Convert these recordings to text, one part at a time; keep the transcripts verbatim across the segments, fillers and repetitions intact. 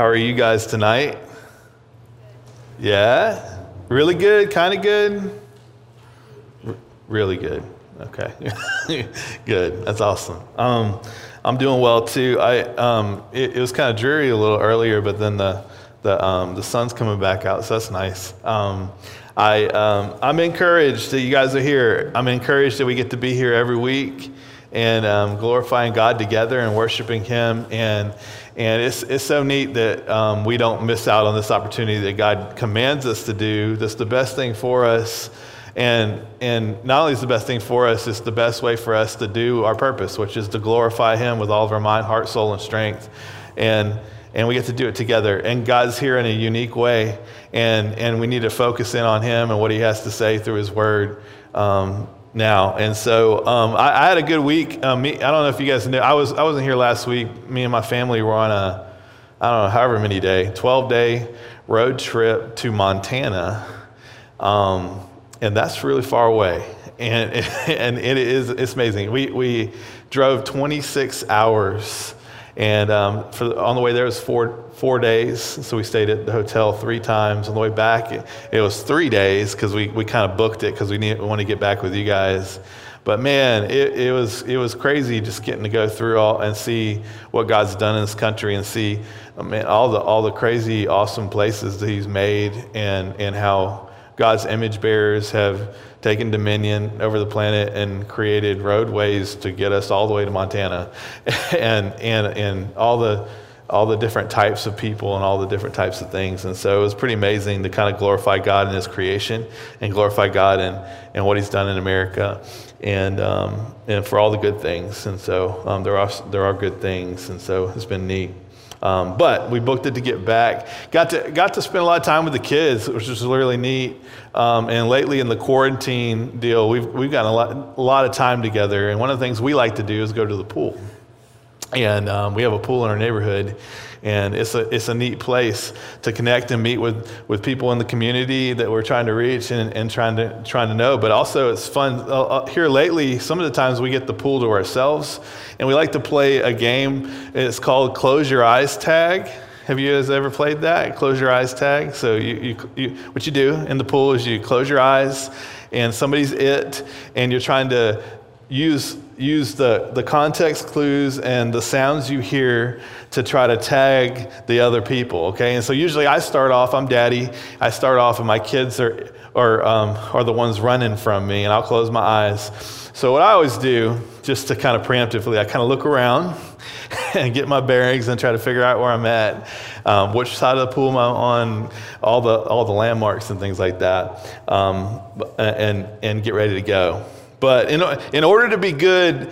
How are you guys tonight? Yeah? Really good? Kind of good? R- really good. Okay. Good. That's awesome. Um, I'm doing well too. I um, it, it was kind of dreary a little earlier, but then the the um, the sun's coming back out, so that's nice. Um, I um, I'm encouraged that you guys are here. I'm encouraged that we get to be here every week and um, glorifying God together and worshiping Him. And and it's it's so neat that um, we don't miss out on this opportunity that God commands us to do. That's the best thing for us. And and not only is the best thing for us, it's the best way for us to do our purpose, which is to glorify Him with all of our mind, heart, soul, and strength. And and we get to do it together. And God's here in a unique way. And and we need to focus in on Him and what He has to say through His Word um, now. And so um, I, I had a good week. Um, me, I don't know if you guys knew. I was I wasn't here last week. Me and my family were on a I don't know however many day, twelve day road trip to Montana. Um, And that's really far away, and and it is it's amazing. We we drove twenty-six hours, and um, for the, on the way there was four four days. So we stayed at the hotel three times. On the way back, it, it was three days because we, we kind of booked it because we need we want to get back with you guys. But man, it, it was it was crazy just getting to go through all and see what God's done in this country and see I mean, all the all the crazy awesome places that He's made and and how God's image bearers have taken dominion over the planet and created roadways to get us all the way to Montana, and and and all the all the different types of people and all the different types of things. And so it was pretty amazing to kind of glorify God in His creation and glorify God in, in what He's done in America, and um, and for all the good things. And so um, there are there are good things, and so it's been neat. Um, but we booked it to get back. Got to got to spend a lot of time with the kids, which was really neat. Um, and lately in the quarantine deal, we've we've gotten a lot a lot of time together. And one of the things we like to do is go to the pool. And um, we have a pool in our neighborhood, and it's a it's a neat place to connect and meet with, with people in the community that we're trying to reach and, and trying to trying to know. But also it's fun. Uh, here lately, some of the times we get the pool to ourselves, and we like to play a game. It's called Close Your Eyes Tag. Have you guys ever played that? Close Your Eyes Tag. So you, you, you what you do in the pool is you close your eyes, and somebody's it, and you're trying to use use the, the context clues and the sounds you hear to try to tag the other people, okay? And so usually I start off, I'm daddy, I start off and my kids are are, um, are the ones running from me, and I'll close my eyes. So what I always do, just to kind of preemptively, I kind of look around and get my bearings and try to figure out where I'm at, um, which side of the pool am I on, all the all the landmarks and things like that, um, and and get ready to go. But in, in order to be good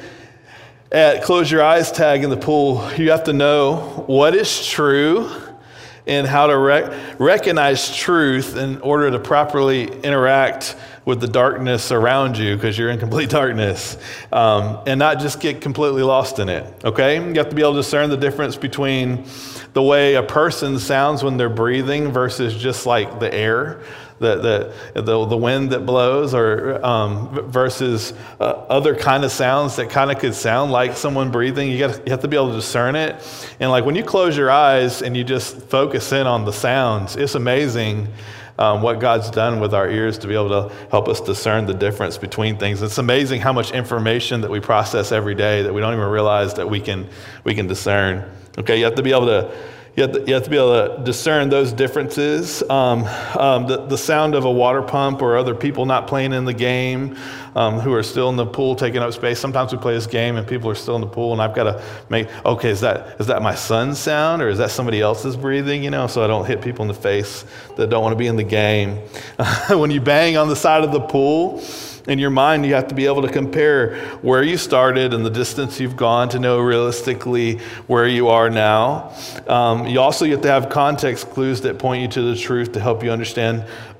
at close your eyes tag in the pool, you have to know what is true and how to rec- recognize truth in order to properly interact with the darkness around you, because you're in complete darkness, um, and not just get completely lost in it, okay? You have to be able to discern the difference between the way a person sounds when they're breathing versus just like the air. The, the the the wind that blows, or um, versus uh, other kind of sounds that kind of could sound like someone breathing. You got you have to be able to discern it. And like when you close your eyes and you just focus in on the sounds, it's amazing um, what God's done with our ears to be able to help us discern the difference between things. It's amazing how much information that we process every day that we don't even realize that we can we can discern. Okay, you have to be able to. You have, to, you have to be able to discern those differences. Um, um, the, the sound of a water pump or other people not playing in the game, um, who are still in the pool taking up space. Sometimes we play this game and people are still in the pool, and I've got to make, okay, is that is that my son's sound or is that somebody else's breathing, you know, so I don't hit people in the face that don't want to be in the game. When you bang on the side of the pool, in your mind, you have to be able to compare where you started and the distance you've gone to know realistically where you are now. Um, you also have to have context clues that point you to the truth to help you understand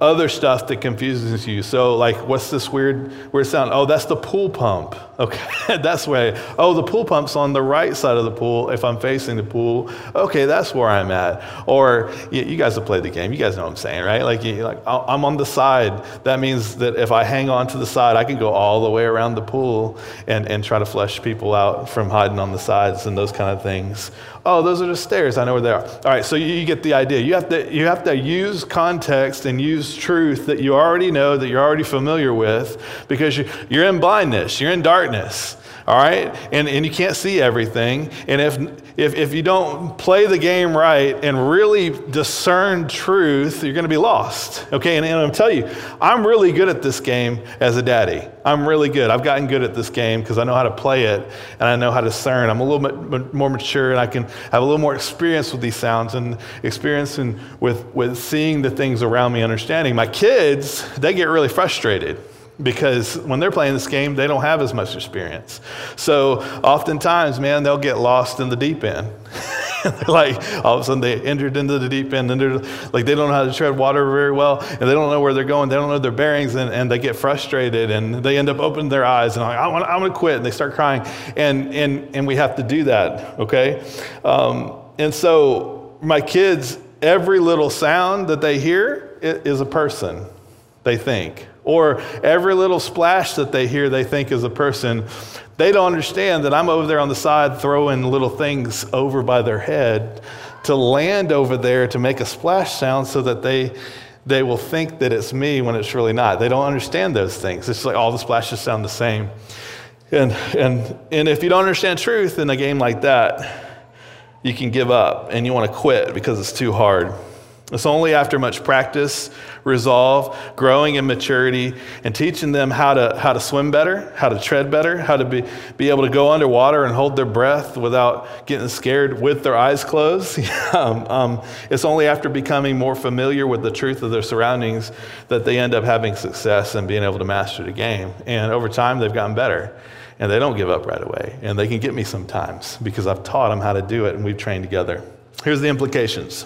other stuff that confuses you. So like, what's this weird, weird sound? Oh, that's the pool pump. Okay, that's where, oh, the pool pump's on the right side of the pool if I'm facing the pool. Okay, that's where I'm at. Or you, you guys have played the game. You guys know what I'm saying, right? Like, you, like I'm on the side. That means that if I hang on to the side, I can go all the way around the pool and, and try to flush people out from hiding on the sides and those kind of things. Oh, those are the stairs. I know where they are. All right, so you, you get the idea. You have to you have to use context and use truth that you already know, that you're already familiar with, because you, you're in blindness. You're in darkness. All right, and and you can't see everything. And if if if you don't play the game right and really discern truth, you're going to be lost. Okay, and, and I'm telling you, I'm really good at this game as a daddy. I'm really good. I've gotten good at this game because I know how to play it and I know how to discern. I'm a little bit more mature and I can have a little more experience with these sounds and experience in, with with seeing the things around me, understanding. My kids, they get really frustrated, because when they're playing this game, they don't have as much experience. So oftentimes, man, they'll get lost in the deep end. They're like, all of a sudden they entered into the deep end, and they're like, they don't know how to tread water very well, and they don't know where they're going. They don't know their bearings, and, and they get frustrated, and they end up opening their eyes, and like, I want, I want to quit, and they start crying, and and and we have to do that, okay? Um, and so my kids, every little sound that they hear is a person, they think. Or every little splash that they hear, they think is a person. They don't understand that I'm over there on the side throwing little things over by their head to land over there to make a splash sound so that they they will think that it's me when it's really not. They don't understand those things. It's like all the splashes sound the same. And and and if you don't understand truth in a game like that, you can give up and you want to quit because it's too hard. It's only after much practice, resolve, growing in maturity, and teaching them how to how to swim better, how to tread better, how to be, be able to go underwater and hold their breath without getting scared with their eyes closed. um, um, it's only after becoming more familiar with the truth of their surroundings that they end up having success and being able to master the game. And over time, they've gotten better. And they don't give up right away. And they can get me sometimes because I've taught them how to do it and we've trained together. Here's the implications.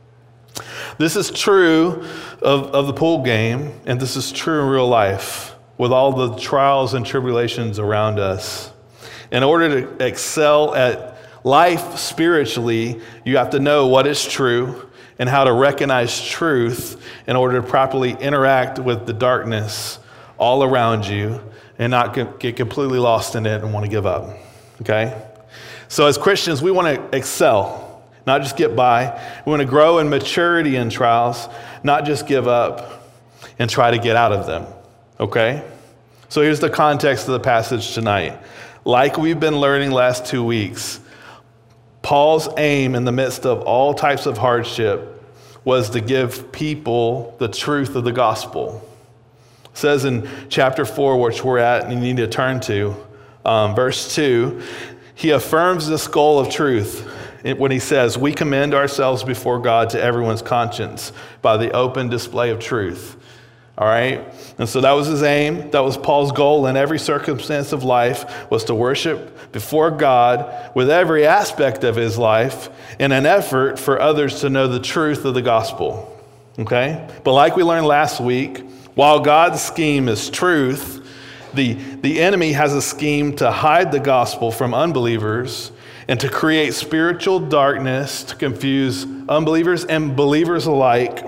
This is true of, of the pool game, and this is true in real life with all the trials and tribulations around us. In order to excel at life spiritually, you have to know what is true and how to recognize truth in order to properly interact with the darkness all around you and not get completely lost in it and want to give up, okay? So as Christians, we want to excel. Not just get by. We want to grow in maturity in trials, not just give up and try to get out of them, okay? So here's the context of the passage tonight. Like we've been learning last two weeks, Paul's aim in the midst of all types of hardship was to give people the truth of the gospel. It says in chapter four, which we're at and you need to turn to, um, verse two, he affirms this goal of truth when he says, we commend ourselves before God to everyone's conscience by the open display of truth. All right? And so that was his aim. That was Paul's goal in every circumstance of life, was to worship before God with every aspect of his life in an effort for others to know the truth of the gospel. Okay? But like we learned last week, while God's scheme is truth, the, the enemy has a scheme to hide the gospel from unbelievers and to create spiritual darkness to confuse unbelievers and believers alike,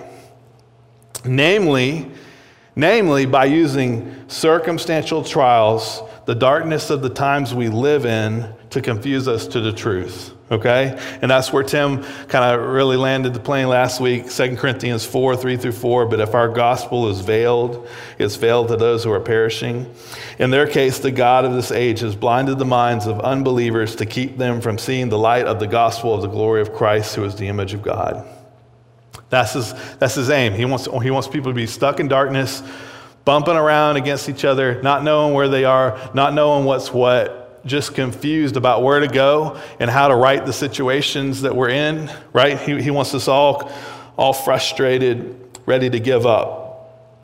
namely, namely by using circumstantial trials, the darkness of the times we live in, to confuse us to the truth, okay? And that's where Tim kind of really landed the plane last week, Second Corinthians four, three through four. But if our gospel is veiled, it's veiled to those who are perishing. In their case, the God of this age has blinded the minds of unbelievers to keep them from seeing the light of the gospel of the glory of Christ, who is the image of God. That's his, that's his aim. He wants, he wants people to be stuck in darkness, bumping around against each other, not knowing where they are, not knowing what's what, just confused about where to go and how to right the situations that we're in, right? He, he wants us all, all frustrated, ready to give up.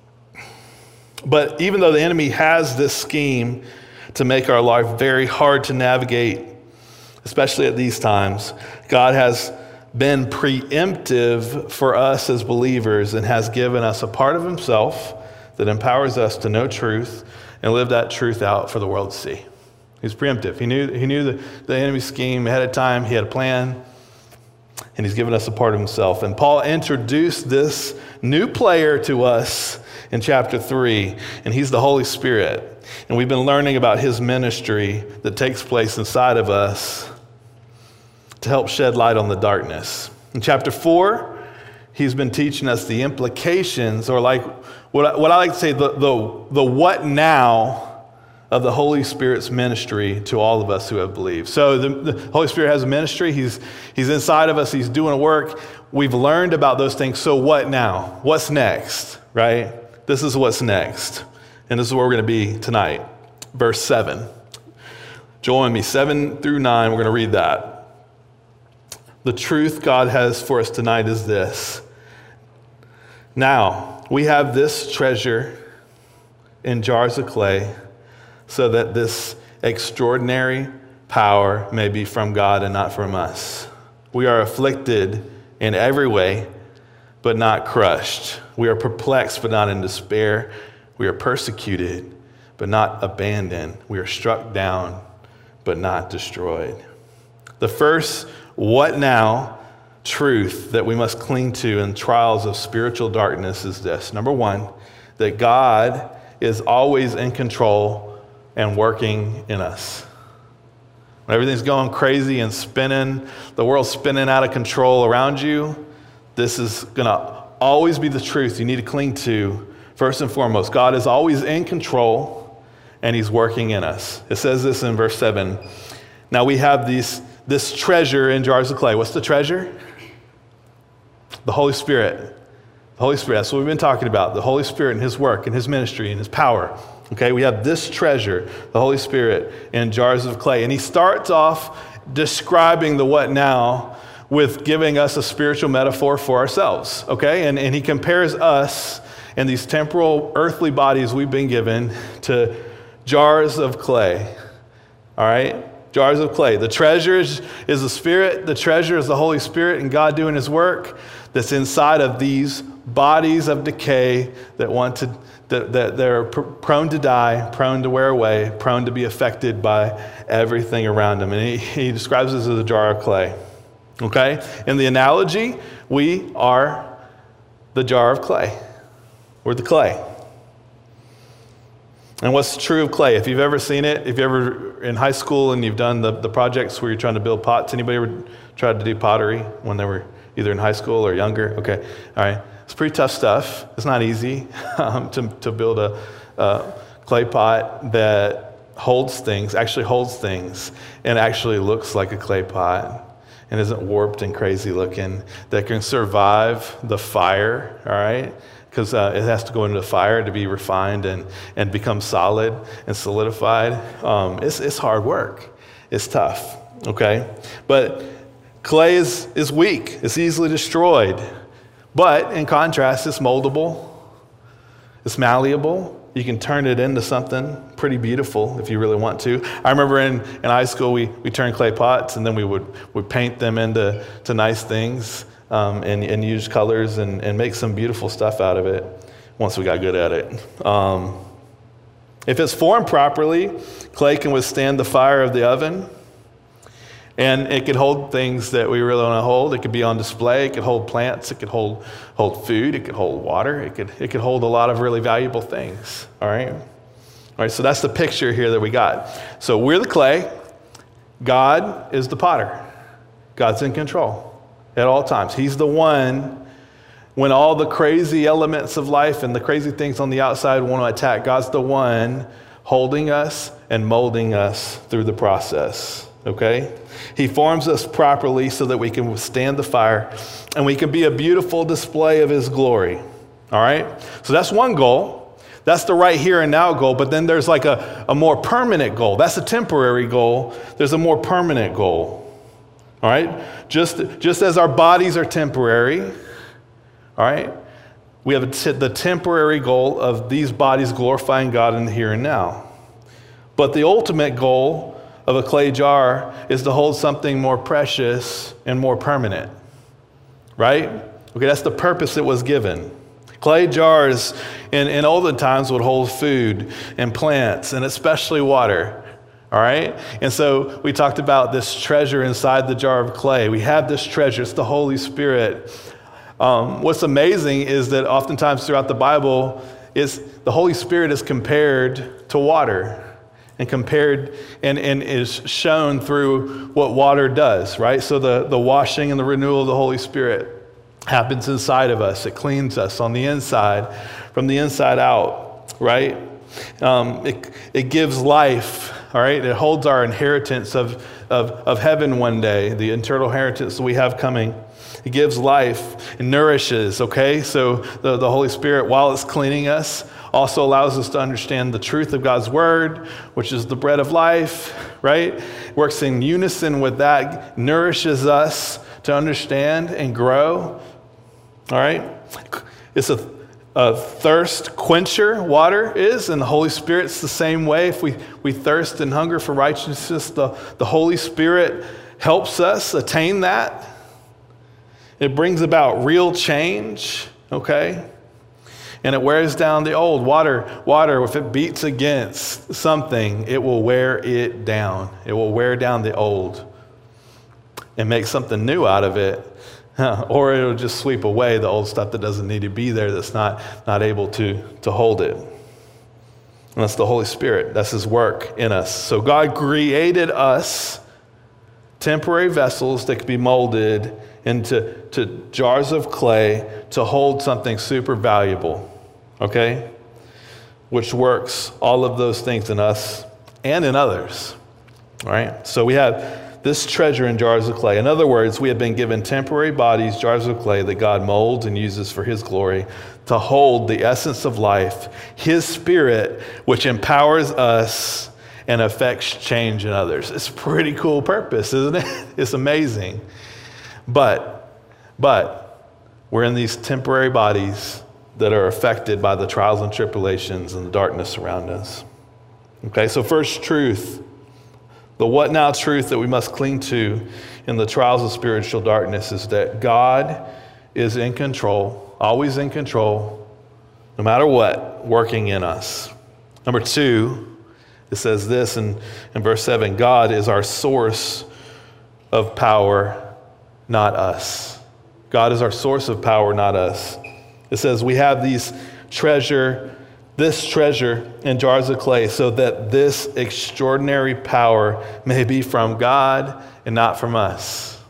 But even though the enemy has this scheme to make our life very hard to navigate, especially at these times, God has been preemptive for us as believers and has given us a part of himself that empowers us to know truth and live that truth out for the world to see. He's preemptive. He knew he knew the, the enemy's scheme ahead of time. He had a plan, and he's given us a part of himself. And Paul introduced this new player to us in chapter three, and he's the Holy Spirit. And we've been learning about his ministry that takes place inside of us to help shed light on the darkness. In chapter four, he's been teaching us the implications, or like what I, what I like to say, the, the, the what now of the Holy Spirit's ministry to all of us who have believed. So the, the Holy Spirit has a ministry. He's, he's inside of us. He's doing a work. We've learned about those things. So what now? What's next, right? This is what's next. And this is where we're going to be tonight. Verse seven. Join me, seven through nine. We're going to read that. The truth God has for us tonight is this. Now, we have this treasure in jars of clay, so that this extraordinary power may be from God and not from us. We are afflicted in every way, but not crushed. We are perplexed, but not in despair. We are persecuted, but not abandoned. We are struck down, but not destroyed. The first what now truth that we must cling to in trials of spiritual darkness is this. Number one, that God is always in control and working in us. When everything's going crazy and spinning, the world's spinning out of control around you, this is going to always be the truth you need to cling to. First and foremost, God is always in control and he's working in us. It says this in verse seven. Now we have these, this treasure in jars of clay. What's the treasure? The Holy Spirit. The Holy Spirit, that's what we've been talking about. The Holy Spirit and his work and his ministry and his power. Okay, we have this treasure, the Holy Spirit, in jars of clay. And he starts off describing the what now with giving us a spiritual metaphor for ourselves. Okay, and, and he compares us and these temporal earthly bodies we've been given to jars of clay. All right, jars of clay. The treasure is, is the Spirit. The treasure is the Holy Spirit and God doing his work that's inside of these bodies of decay that want to That, that they're pr- prone to die, prone to wear away, prone to be affected by everything around them. And he, he describes this as a jar of clay. Okay? In the analogy, we are the jar of clay. We're the clay. And what's true of clay? If you've ever seen it, if you're ever in high school and you've done the, the projects where you're trying to build pots, anybody ever tried to do pottery when they were either in high school or younger? Okay. All right. It's pretty tough stuff. It's not easy um, to, to build a, a clay pot that holds things, actually holds things, and actually looks like a clay pot and isn't warped and crazy looking, that can survive the fire, all right? Because uh, it has to go into the fire to be refined and, and become solid and solidified. Um, it's, it's hard work. It's tough, okay? But clay is, is weak. It's easily destroyed. But in contrast, it's moldable, it's malleable. You can turn it into something pretty beautiful if you really want to. I remember in, in high school, we, we turned clay pots and then we would, would paint them into to nice things um, and, and use colors and, and make some beautiful stuff out of it once we got good at it. Um, if it's formed properly, clay can withstand the fire of the oven. And it could hold things that we really want to hold. It could be on display. It could hold plants. It could hold hold food. It could hold water. It could it could hold a lot of really valuable things. All right? All right, so that's the picture here that we got. So we're the clay. God is the potter. God's in control at all times. He's the one, when all the crazy elements of life and the crazy things on the outside want to attack, God's the one holding us and molding us through the process. Okay? He forms us properly so that we can withstand the fire and we can be a beautiful display of his glory. All right? So that's one goal. That's the right here and now goal. But then there's like a, a more permanent goal. That's a temporary goal. There's a more permanent goal. All right? Just, just as our bodies are temporary, all right, we have a t- the temporary goal of these bodies glorifying God in the here and now. But the ultimate goal of a clay jar is to hold something more precious and more permanent. right? Okay, that's the purpose it was given. Clay jars in, in olden times would hold food and plants and especially water, all right? And so we talked about this treasure inside the jar of clay. We have this treasure. It's the Holy Spirit. Um, what's amazing is that oftentimes throughout the Bible, is the Holy Spirit is compared to water and compared and, and is shown through what water does, right? So the, the washing and the renewal of the Holy Spirit happens inside of us. It cleans us on the inside, from the inside out, right? Um, it, it gives life, all right? It holds our inheritance of, of, of heaven one day, the eternal inheritance that we have coming. It gives life, it nourishes, okay? So the, the Holy Spirit, while it's cleaning us, also allows us to understand the truth of God's word, which is the bread of life, right? Works in unison with that, nourishes us to understand and grow, all right? It's a, a thirst quencher, water is, and the Holy Spirit's the same way. If we, we thirst and hunger for righteousness, the, the Holy Spirit helps us attain that. It brings about real change, okay? And it wears down the old. Water, water, if it beats against something, it will wear it down. It will wear down the old and make something new out of it. Or it'll just sweep away the old stuff that doesn't need to be there, that's not, not able to, to hold it. And that's the Holy Spirit. That's his work in us. So God created us temporary vessels that could be molded into to jars of clay to hold something super valuable, okay? Which works all of those things in us and in others, all right? So we have this treasure in jars of clay. In other words, we have been given temporary bodies, jars of clay that God molds and uses for his glory to hold the essence of life, his Spirit, which empowers us and affects change in others. It's a pretty cool purpose, isn't it? It's amazing. But, but we're in these temporary bodies that are affected by the trials and tribulations and the darkness around us. Okay, so first truth, the what now truth that we must cling to in the trials of spiritual darkness is that God is in control, always in control, no matter what, working in us. Number two, it says this in, in verse seven, God is our source of power, not us. God is our source of power, not us. It says we have these treasure, this treasure in jars of clay so that this extraordinary power may be from God and not from us.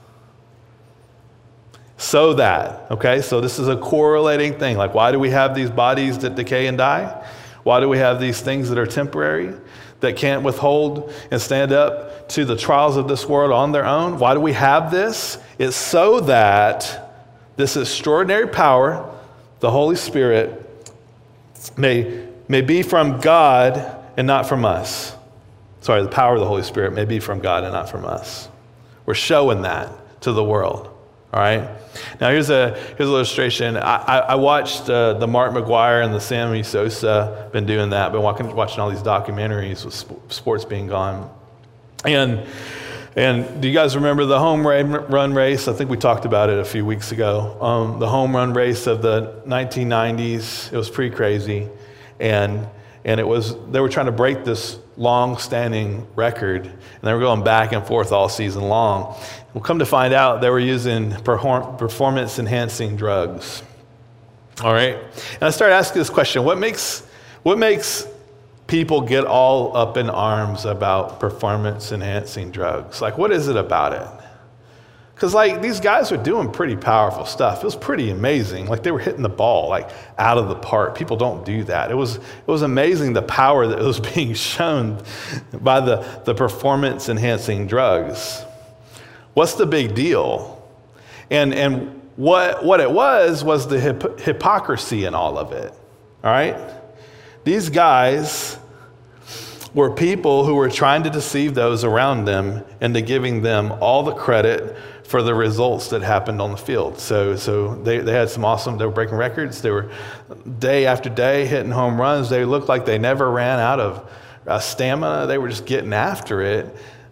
So that, okay, so this is a correlating thing. Like, why do we have these bodies that decay and die? Why do we have these things that are temporary, that can't withhold and stand up to the trials of this world on their own? Why do we have this? It's so that this extraordinary power, the Holy Spirit, may, may be from God and not from us. Sorry, the power of the Holy Spirit may be from God and not from us. We're showing that to the world, all right? Now, here's a here's an illustration. I, I, I watched uh, the Mark McGuire and the Sammy Sosa, been doing that, been watching, watching all these documentaries with sp- sports being gone. And And do you guys remember the home run race? I think we talked about it a few weeks ago. Um, the home run race of the nineteen nineties. It was pretty crazy. And and it was they were trying to break this long-standing record. And they were going back and forth all season long. We'll come to find out they were using perform- performance-enhancing drugs. All right? And I started asking this question. What makes what makes people get all up in arms about performance-enhancing drugs? Like, what is it about it? Because, like, these guys were doing pretty powerful stuff. It was pretty amazing. Like, they were hitting the ball, like, out of the park. People don't do that. It was it was amazing the power that was being shown by the, the performance-enhancing drugs. What's the big deal? And and what what it was was the hip, hypocrisy in all of it, all right? These guys were people who were trying to deceive those around them into giving them all the credit for the results that happened on the field. So so they, they had some awesome, they were breaking records. They were day after day hitting home runs. They looked like they never ran out of uh, stamina. They were just getting after it.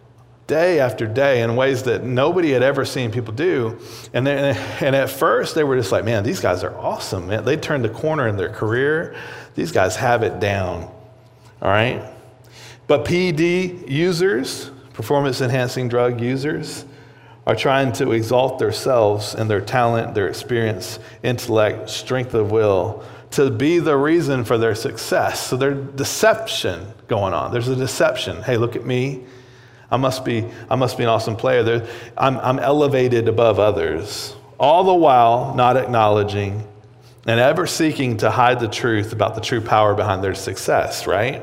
day after day in ways that nobody had ever seen people do. And then, and at first they were just like, man, these guys are awesome, man. They turned the corner in their career. These guys have it down, all right? But P E D users, performance-enhancing drug users, are trying to exalt themselves and their talent, their experience, intellect, strength of will to be the reason for their success. So there's deception going on. There's a deception. Hey, look at me. I must be, I must be an awesome player. There, I'm, I'm elevated above others, all the while not acknowledging and ever seeking to hide the truth about the true power behind their success, right?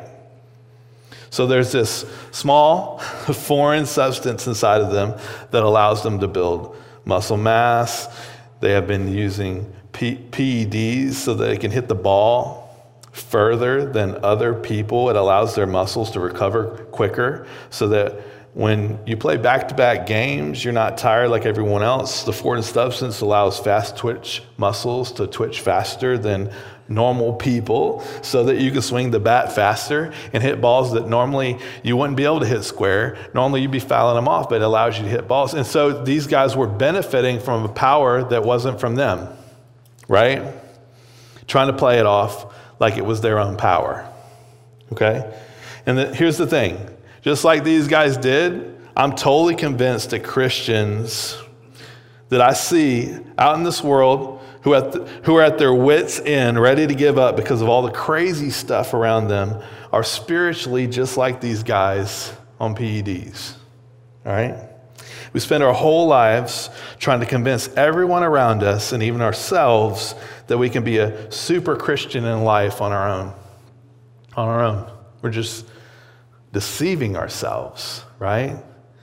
So there's this small foreign substance inside of them that allows them to build muscle mass. They have been using P- PEDs so that they can hit the ball further than other people. It allows their muscles to recover quicker so that when you play back-to-back games, you're not tired like everyone else. The foreign substance allows fast twitch muscles to twitch faster than normal people so that you can swing the bat faster and hit balls that normally you wouldn't be able to hit square. Normally you'd be fouling them off, but it allows you to hit balls. And so these guys were benefiting from a power that wasn't from them, right? Trying to play it off like it was their own power, okay? And the, here's the thing. Just like these guys did, I'm totally convinced that Christians that I see out in this world who, at the, who are at their wits' end, ready to give up because of all the crazy stuff around them, are spiritually just like these guys on P E Ds, all right? We spend our whole lives trying to convince everyone around us and even ourselves that we can be a super Christian in life on our own. On our own. We're just deceiving ourselves, right?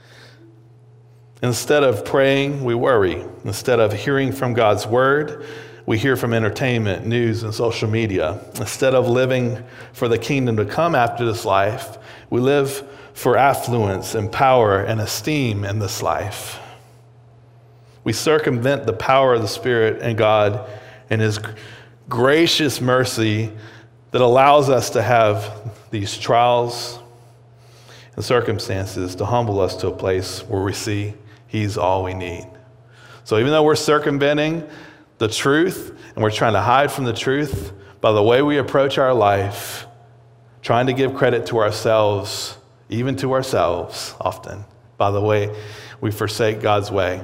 Instead of praying, we worry. Instead of hearing from God's word, we hear from entertainment, news, and social media. Instead of living for the kingdom to come after this life, we live for affluence and power and esteem in this life. We circumvent the power of the Spirit and God and His gracious mercy that allows us to have these trials and circumstances to humble us to a place where we see He's all we need. So even though we're circumventing the truth and we're trying to hide from the truth by the way we approach our life, trying to give credit to ourselves, even to ourselves often, by the way we forsake God's way,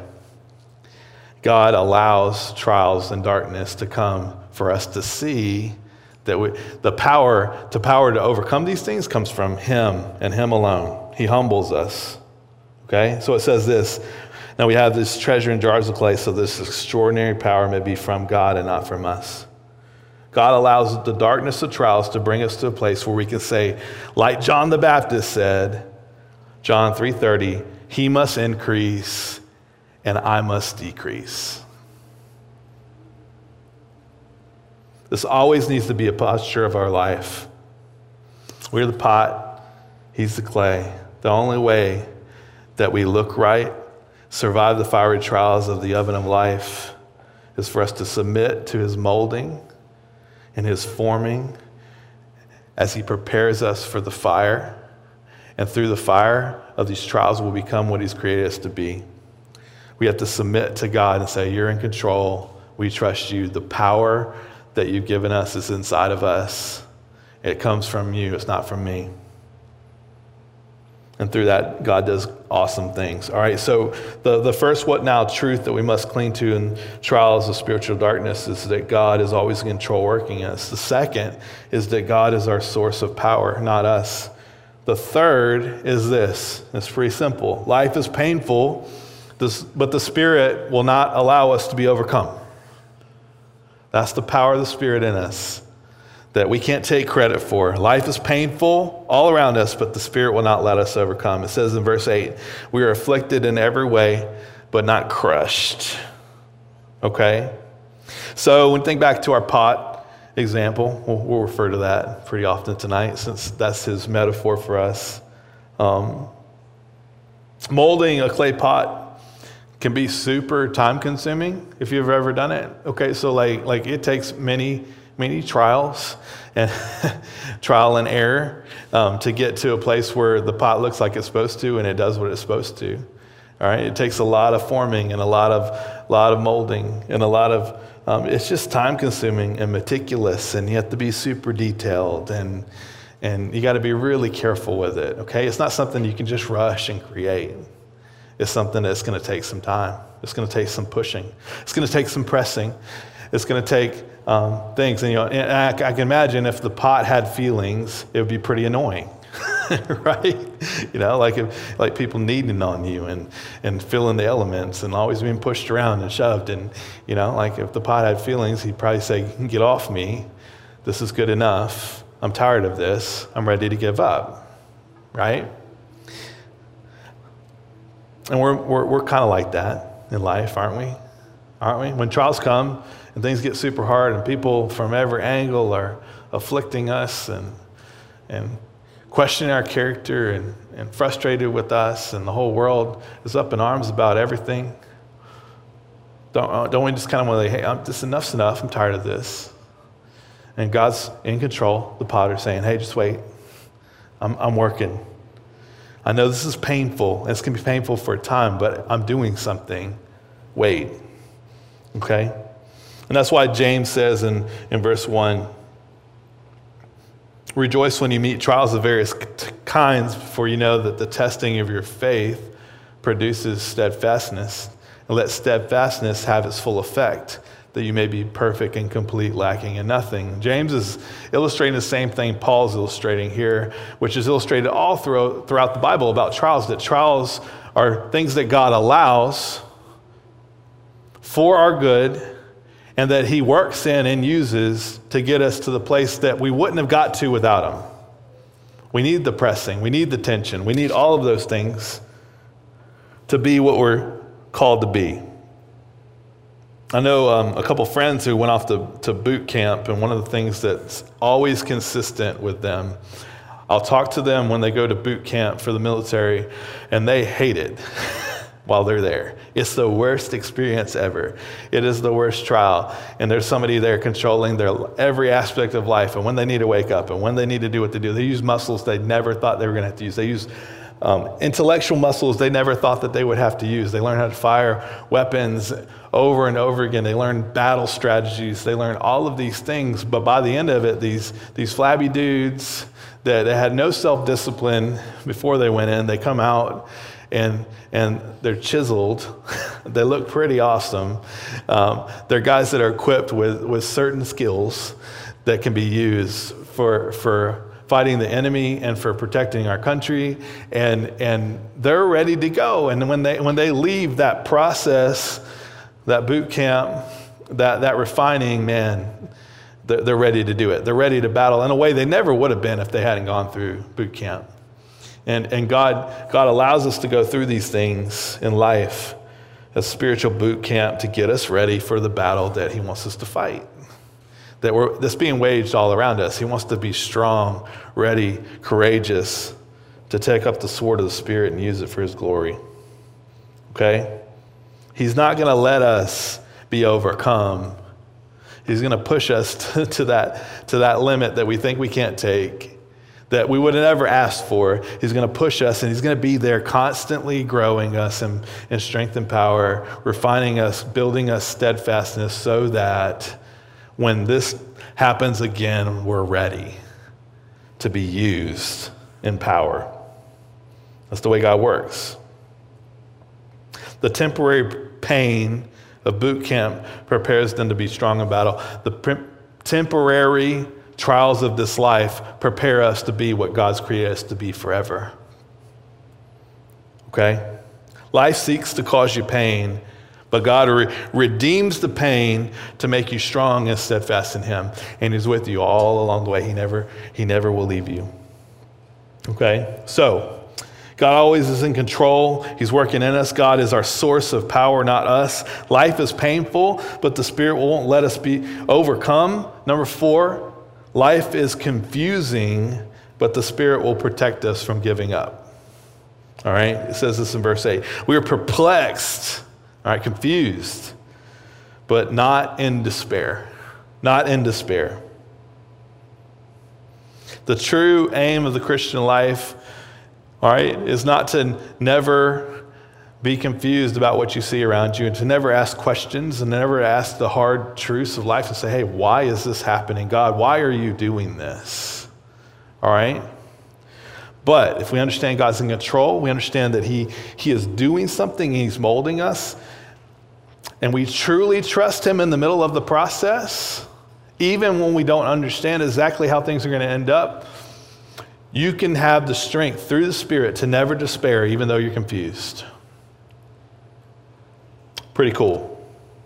God allows trials and darkness to come for us to see that we, the power to power to overcome these things comes from Him and Him alone. He humbles us. Okay? So it says this, now we have this treasure in jars of clay, so this extraordinary power may be from God and not from us. God allows the darkness of trials to bring us to a place where we can say, like John the Baptist said, John three thirty, He must increase and I must decrease. This always needs to be a posture of our life. We're the pot, He's the clay. The only way that we look right, survive the fiery trials of the oven of life, is for us to submit to His molding and His forming as He prepares us for the fire. And through the fire of these trials, we'll become what He's created us to be. We have to submit to God and say, you're in control. We trust you. The power that you've given us is inside of us. It comes from you. It's not from me. And through that, God does awesome things. All right, so the, the first what now truth that we must cling to in trials of spiritual darkness is that God is always in control working us. The second is that God is our source of power, not us. The third is this. It's pretty simple. Life is painful, but the Spirit will not allow us to be overcome. That's the power of the Spirit in us that we can't take credit for. Life is painful all around us, but the Spirit will not let us overcome. It says in verse eight, we are afflicted in every way, but not crushed. Okay? So when we think back to our pot example, we'll, we'll refer to that pretty often tonight since that's his metaphor for us. Um, molding a clay pot can be super time consuming if you've ever done it. Okay, so like like it takes many, We need trials and trial and error um, to get to a place where the pot looks like it's supposed to and it does what it's supposed to. All right, it takes a lot of forming and a lot of lot of molding and a lot of um, it's just time consuming and meticulous, and you have to be super detailed, and and you got to be really careful with it. Okay, it's not something you can just rush and create. It's something that's going to take some time. It's going to take some pushing. It's going to take some pressing. It's going to take um, things. And, you know, and I, I can imagine if the pot had feelings, it would be pretty annoying, right? You know, like if, like people needing on you and, and feeling the elements and always being pushed around and shoved. And, you know, like if the pot had feelings, he'd probably say, get off me. This is good enough. I'm tired of this. I'm ready to give up, right? And we're we're, we're kind of like that in life, aren't we? Aren't we? When trials come and things get super hard and people from every angle are afflicting us and and questioning our character and, and frustrated with us, and the whole world is up in arms about everything. Don't, don't we just kind of want to say, hey, I'm, this enough's enough. I'm tired of this. And God's in control, the potter, saying, hey, just wait. I'm, I'm working. I know this is painful. It's going to be painful for a time, but I'm doing something. Wait. Okay? And that's why James says in, in verse one, rejoice when you meet trials of various kinds, for you know that the testing of your faith produces steadfastness. And let steadfastness have its full effect, that you may be perfect and complete, lacking in nothing. James is illustrating the same thing Paul's illustrating here, which is illustrated all throughout, throughout the Bible about trials, that trials are things that God allows for our good, and that he works in and uses to get us to the place that we wouldn't have got to without him. We need the pressing. We need the tension. We need all of those things to be what we're called to be. I know um, a couple friends who went off to, to boot camp, and one of the things that's always consistent with them, I'll talk to them when they go to boot camp for the military, and they hate it while they're there. It's the worst experience ever. It is the worst trial, and there's somebody there controlling their every aspect of life, and when they need to wake up, and when they need to do what they do. They use muscles they never thought they were going to have to use. They use Um, intellectual muscles they never thought that they would have to use. They learn how to fire weapons over and over again. They learn battle strategies. They learn all of these things. But by the end of it, these these flabby dudes that, that had no self-discipline before they went in, they come out and and they're chiseled. They look pretty awesome. Um, they're guys that are equipped with, with certain skills that can be used for for fighting the enemy and for protecting our country, and and they're ready to go. And when they when they leave that process, that boot camp, that that refining, man, they're, they're ready to do it. They're ready to battle in a way they never would have been if they hadn't gone through boot camp. And and God God allows us to go through these things in life, a spiritual boot camp, to get us ready for the battle that He wants us to fight. That we're that's being waged all around us. He wants to be strong, ready, courageous, to take up the sword of the Spirit and use it for His glory. Okay? He's not going to let us be overcome. He's going to push us to, to that to that limit that we think we can't take, that we would have never asked for. He's going to push us, and He's going to be there constantly growing us in, in strength and power, refining us, building us steadfastness, so that when this happens again, we're ready to be used in power. That's the way God works. The temporary pain of boot camp prepares them to be strong in battle. The pre- temporary trials of this life prepare us to be what God's created us to be forever. Okay? Life seeks to cause you pain, but God re- redeems the pain to make you strong and steadfast in Him. And He's with you all along the way. He never, he never will leave you. Okay? So, God always is in control. He's working in us. God is our source of power, not us. Life is painful, but the Spirit won't let us be overcome. Number four, life is confusing, but the Spirit will protect us from giving up. All right? It says this in verse eight. We are perplexed. All right, confused, but not in despair. Not in despair. The true aim of the Christian life, all right, is not to never be confused about what you see around you and to never ask questions and never ask the hard truths of life and say, hey, why is this happening? God, why are you doing this? All right? But if we understand God's in control, we understand that he, he is doing something, he's molding us, and we truly trust him in the middle of the process, even when we don't understand exactly how things are going to end up, you can have the strength through the Spirit to never despair, even though you're confused. Pretty cool.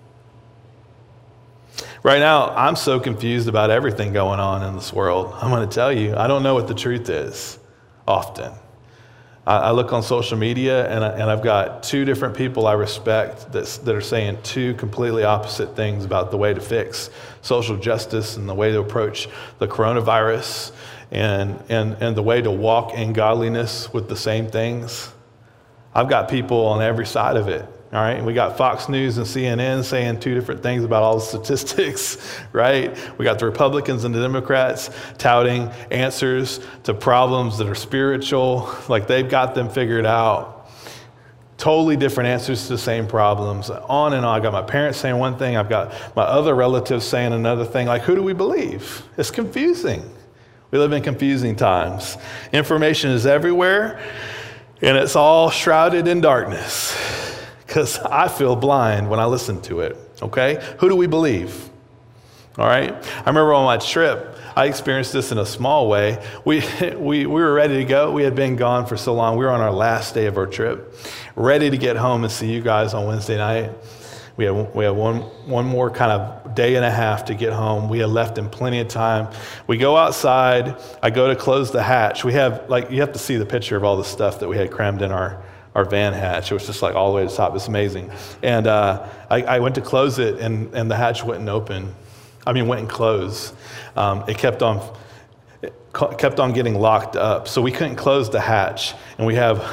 Right now, I'm so confused about everything going on in this world. I'm going to tell you, I don't know what the truth is often. I, I look on social media, and, I, and I've got two different people I respect that's, that are saying two completely opposite things about the way to fix social justice and the way to approach the coronavirus and, and, and the way to walk in godliness with the same things. I've got people on every side of it. All right, we got Fox News and C N N saying two different things about all the statistics, right? We got the Republicans and the Democrats touting answers to problems that are spiritual, like they've got them figured out. Totally different answers to the same problems, on and on. I got my parents saying one thing, I've got my other relatives saying another thing. Like, who do we believe? It's confusing. We live in confusing times. Information is everywhere, and it's all shrouded in darkness. Because I feel blind when I listen to it, okay? Who do we believe? All right? I remember on my trip, I experienced this in a small way. We, we, we were ready to go. We had been gone for so long. We were on our last day of our trip, ready to get home and see you guys on Wednesday night. We had, we had one, one more kind of day and a half to get home. We had left in plenty of time. We go outside. I go to close the hatch. We have, like, you have to see the picture of all the stuff that we had crammed in our our van hatch. It was just like all the way to the top. It's amazing. And uh, I, I went to close it, and, and the hatch wouldn't open. I mean, wouldn't close. Um, it kept on it kept on getting locked up. So we couldn't close the hatch, and we have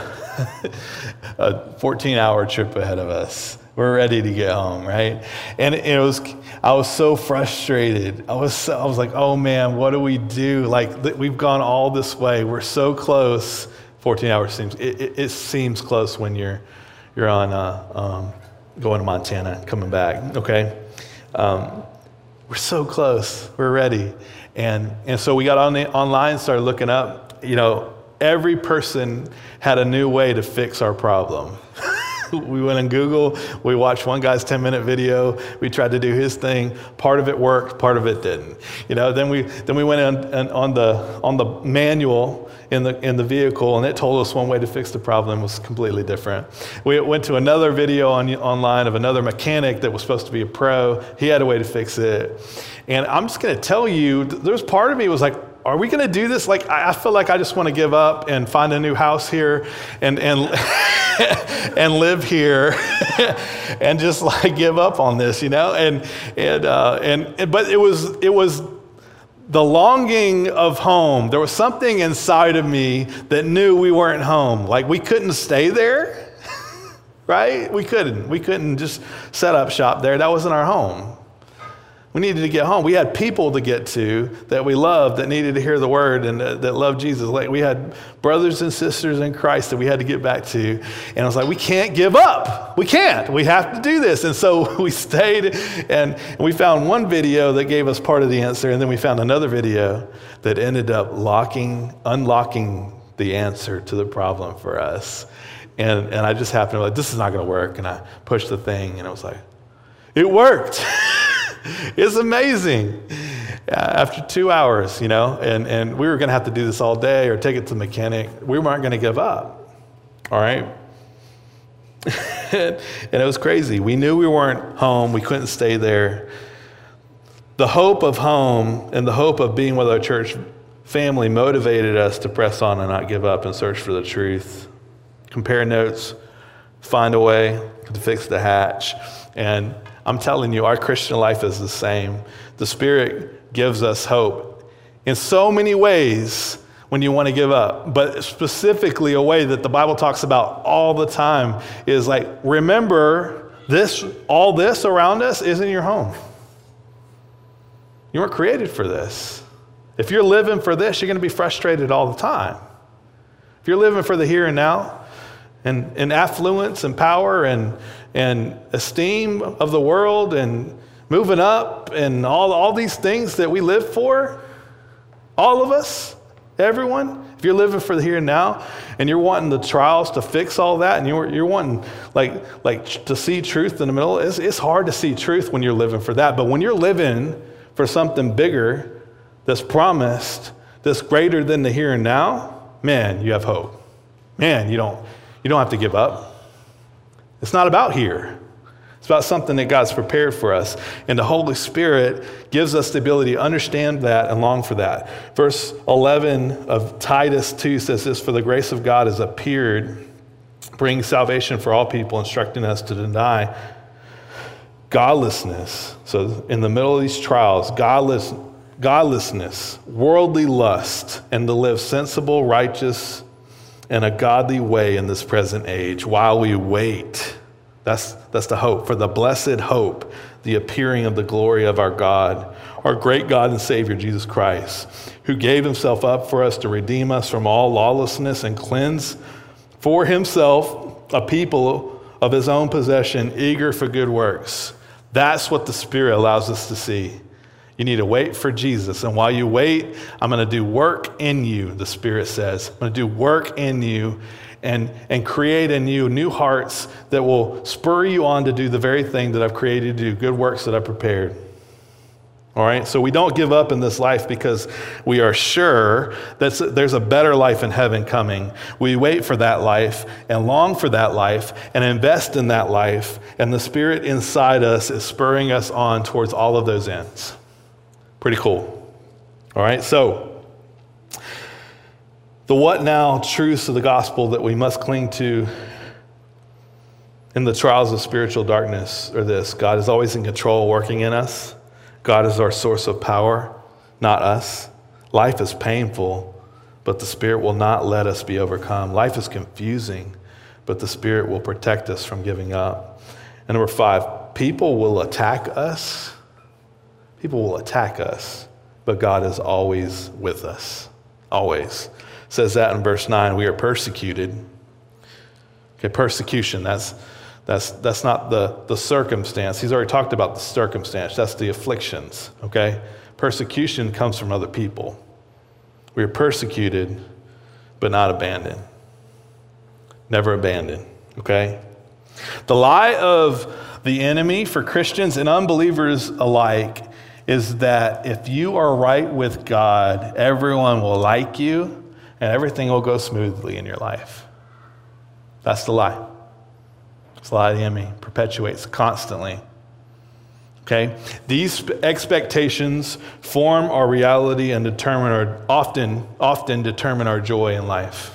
a fourteen-hour trip ahead of us. We're ready to get home, right? And it, it was, I was so frustrated. I was, so, I was like, oh man, what do we do? Like, th- we've gone all this way. We're so close. fourteen hours seems, it, it, it seems close when you're you're on uh, um, going to Montana and coming back, okay? Um, we're so close, we're ready. And and so we got on the online, started looking up, you know, every person had a new way to fix our problem. We went on Google, we watched one guy's ten minute video, we tried to do his thing, part of it worked, part of it didn't. You know, then we then we went on, on the on the manual in the in the vehicle, and it told us one way to fix the problem. It was completely different. We went to another video on online of another mechanic that was supposed to be a pro. He had a way to fix it. And I'm just gonna tell you, there's part of me was like, are we going to do this? Like, I feel like I just want to give up and find a new house here and and and live here and just like give up on this, you know? And and uh, and but it was it was the longing of home. There was something inside of me that knew we weren't home. Like, we couldn't stay there, right? We couldn't. We couldn't just set up shop there. That wasn't our home. We needed to get home. We had people to get to that we loved, that needed to hear the word and that, that loved Jesus. Like, we had brothers and sisters in Christ that we had to get back to. And I was like, we can't give up. We can't. We have to do this. And so we stayed, and we found one video that gave us part of the answer. And then we found another video that ended up locking, unlocking the answer to the problem for us. And, and I just happened to be like, this is not going to work. And I pushed the thing, and I was like, it worked. It's amazing. After two hours, you know, and, and we were going to have to do this all day or take it to the mechanic. We weren't going to give up. All right. And it was crazy. We knew we weren't home. We couldn't stay there. The hope of home and the hope of being with our church family motivated us to press on and not give up and search for the truth. Compare notes, find a way to fix the hatch. And I'm telling you, our Christian life is the same. The Spirit gives us hope in so many ways when you want to give up, but specifically a way that the Bible talks about all the time is like, remember this, all this around us isn't your home. You weren't created for this. If you're living for this, you're going to be frustrated all the time. If you're living for the here and now and, and affluence and power and, and esteem of the world and moving up and all, all these things that we live for, all of us, everyone, if you're living for the here and now and you're wanting the trials to fix all that and you're, you're wanting like, like to see truth in the middle, it's, it's hard to see truth when you're living for that. But when you're living for something bigger that's promised, that's greater than the here and now, man, you have hope. Man, you don't, you don't have to give up. It's not about here. It's about something that God's prepared for us. And the Holy Spirit gives us the ability to understand that and long for that. Verse eleven of Titus two says this, "For the grace of God has appeared, bringing salvation for all people, instructing us to deny godlessness." So in the middle of these trials, godless, godlessness, worldly lust, and to live sensible, righteous, and a godly way in this present age while we wait. That's, that's the hope, for the blessed hope, the appearing of the glory of our God, our great God and Savior, Jesus Christ, who gave himself up for us to redeem us from all lawlessness and cleanse for himself a people of his own possession, eager for good works. That's what the Spirit allows us to see. You need to wait for Jesus. And while you wait, I'm going to do work in you, the Spirit says. I'm going to do work in you and, and create in you new hearts that will spur you on to do the very thing that I've created to do, good works that I've prepared. All right? So we don't give up in this life because we are sure that there's a better life in heaven coming. We wait for that life and long for that life and invest in that life. And the Spirit inside us is spurring us on towards all of those ends. Pretty cool. All right, so the what now truths of the gospel that we must cling to in the trials of spiritual darkness are this: God is always in control, working in us. God is our source of power, not us. Life is painful, but the Spirit will not let us be overcome. Life is confusing, but the Spirit will protect us from giving up. And number five, people will attack us. People will attack us, but God is always with us. Always. It says that in verse nine, we are persecuted. Okay, persecution, that's that's that's not the, the circumstance. He's already talked about the circumstance. That's the afflictions, okay? Persecution comes from other people. We are persecuted, but not abandoned. Never abandoned, okay? The lie of the enemy for Christians and unbelievers alike is that if you are right with God, everyone will like you and everything will go smoothly in your life. That's the lie. It's the lie the enemy perpetuates constantly. Okay? These expectations form our reality and determine our often, often determine our joy in life.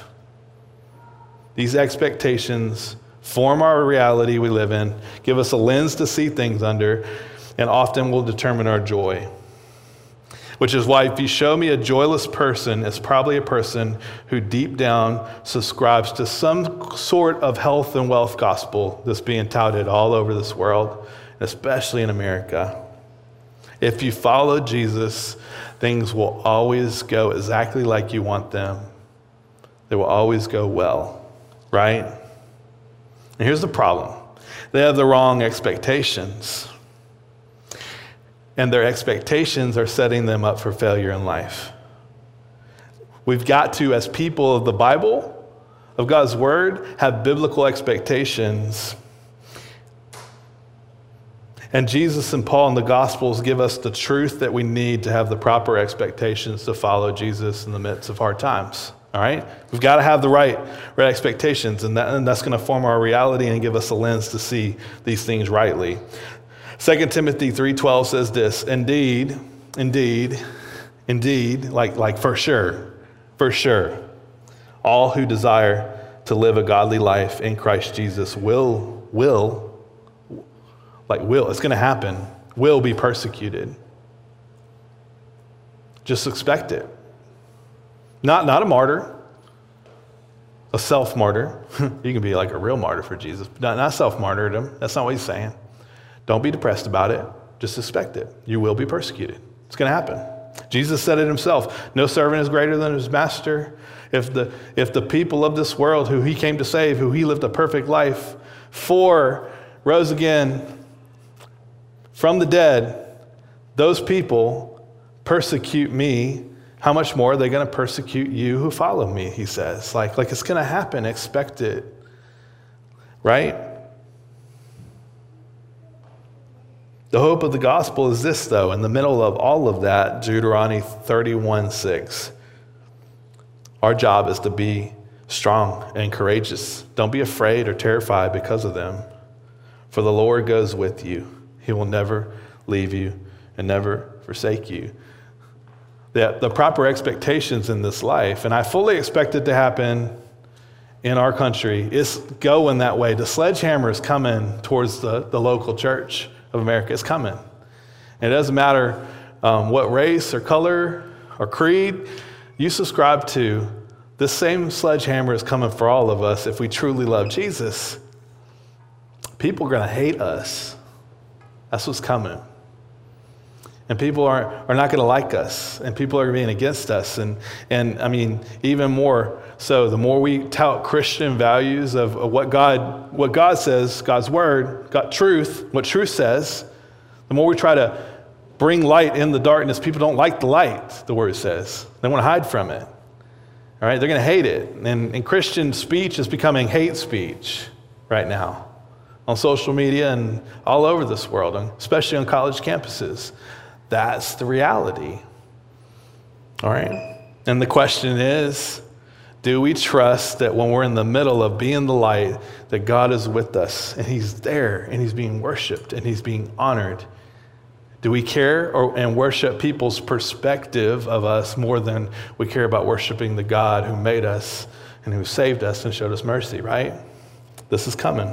These expectations form our reality we live in, give us a lens to see things under, and often will determine our joy. Which is why if you show me a joyless person, it's probably a person who deep down subscribes to some sort of health and wealth gospel that's being touted all over this world, especially in America. If you follow Jesus, things will always go exactly like you want them. They will always go well, right? And here's the problem. They have the wrong expectations. And their expectations are setting them up for failure in life. We've got to, as people of the Bible, of God's Word, have biblical expectations. And Jesus and Paul in the Gospels give us the truth that we need to have the proper expectations to follow Jesus in the midst of hard times. All right? We've got to have the right, right expectations, and, that, and that's going to form our reality and give us a lens to see these things rightly. Second Timothy three twelve says this, indeed, indeed, indeed, like, like for sure, for sure, all who desire to live a godly life in Christ Jesus will, will, like will, it's going to happen, will be persecuted. Just expect it. Not, not a martyr, a self-martyr. You can be like a real martyr for Jesus, not, not self-martyrdom. That's not what he's saying. Don't be depressed about it. Just expect it. You will be persecuted. It's going to happen. Jesus said it himself. No servant is greater than his master. If the, if the people of this world who he came to save, who he lived a perfect life for, rose again from the dead, those people persecute me, how much more are they going to persecute you who follow me, he says. Like, like it's going to happen. Expect it. Right? The hope of the gospel is this, though, in the middle of all of that, Deuteronomy thirty-one six. Our job is to be strong and courageous. Don't be afraid or terrified because of them. For the Lord goes with you. He will never leave you and never forsake you. The, the proper expectations in this life, and I fully expect it to happen in our country, is going that way. The sledgehammer is coming towards the, the local church of America. It's coming. And it doesn't matter um, what race or color or creed you subscribe to, this same sledgehammer is coming for all of us if we truly love Jesus. People are going to hate us. That's what's coming. And people are, are not going to like us. And people are being against us. And, and I mean, even more so, the more we tout Christian values of, of what God what God says, God's word, God truth, what truth says, the more we try to bring light in the darkness. People don't like the light, the word says. They want to hide from it. All right, they're going to hate it. And, and Christian speech is becoming hate speech right now on social media and all over this world, especially on college campuses. That's the reality. All right? And the question is, do we trust that when we're in the middle of being the light, that God is with us and he's there and he's being worshiped and he's being honored? Do we care or, and worship people's perspective of us more than we care about worshiping the God who made us and who saved us and showed us mercy, right? This is coming.